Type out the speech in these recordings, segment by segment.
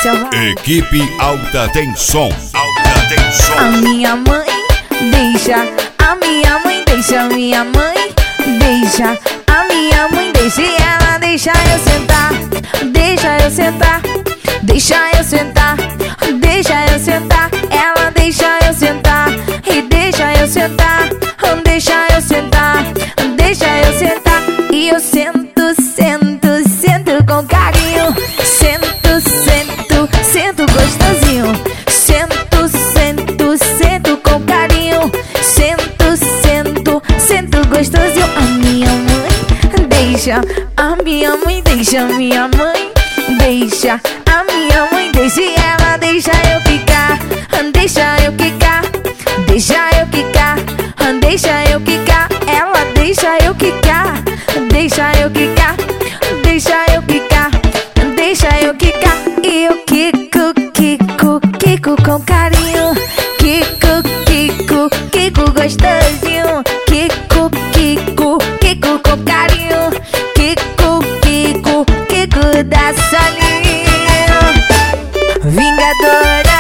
malícia vai. Equipe Alta Tensão. Alta Tensão. A minha mãe deixa, a minha mãe deixa, a minha mãe deixa, a minha mãe deixa. E ela deixa eu sentar, deixa eu sentar, deixa eu sentar, deixa eu sentar. Ela deixa eu sentar e deixa eu sentar, deixa eu sentar, deixa eu sentar. E eu sento, sento, sento com carinho. Sento, sento, sento gostosinho. Sento, sento, sento com carinho. Sento, sento, sento gostosinho. A minha mãe deixa, a minha mãe deixa, a minha mãe deixa, a minha mãe deixa. E ela deixa eu ficar, deixa eu ficar, deixa eu ficar, deixa eu ficar. Ela deixa eu ficar, deixa eu ficar, deixa eu ficar, deixa eu ficar. E eu quico, quico, quico com carinho. Quico, quico, quico gostosinho. Quico, quico, quico com carinho. Quico, quico, quico da solinho. Vingadora,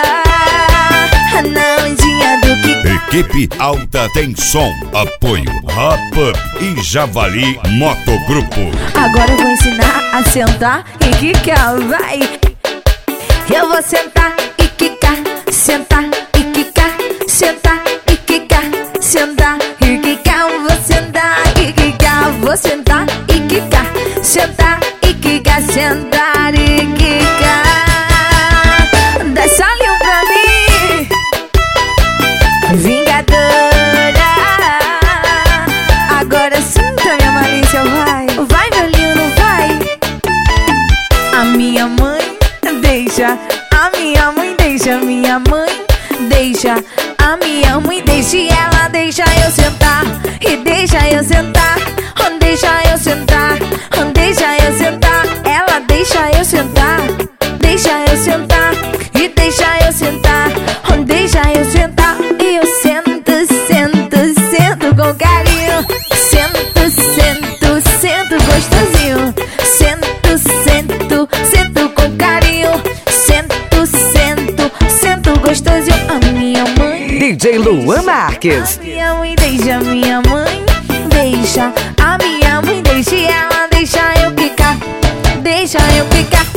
na ondinha do Kiko. Equipe Alta Tensão. Apoio Rap e Javali Motogrupo. Agora eu vou ensinar a sentar e quicar, vai. Eu vou sentar e quicar, sentar e quicar, sentar e quicar, sentar e quicar. Vou sentar e quicar, vou sentar e quicar, sentar e quicar, sentar e quicar. Dá solinho pra mim, Vingadora. Agora sinta minha malícia, vai. Vai, meu lindo, vai. A minha mãe deixa, a minha mãe deixa, a minha mãe deixa, a minha mãe deixa. E ela deixa eu sentar e deixa eu sentar, deixa eu sentar, deixa eu sentar. Ela deixa eu sentar, deixa eu sentar e deixa eu sentar, deixa eu sentar. E eu sento, sento, sento com carinho. Sento, sento, sento gostosinho. Sento, sento, sento com carinho. Sento, sento, sento gostosinho. A minha mãe DJ Luan Marques. A minha mãe deixa, a minha mãe deixa, a minha mãe deixa. E ela deixa eu ficar, deixa eu ficar.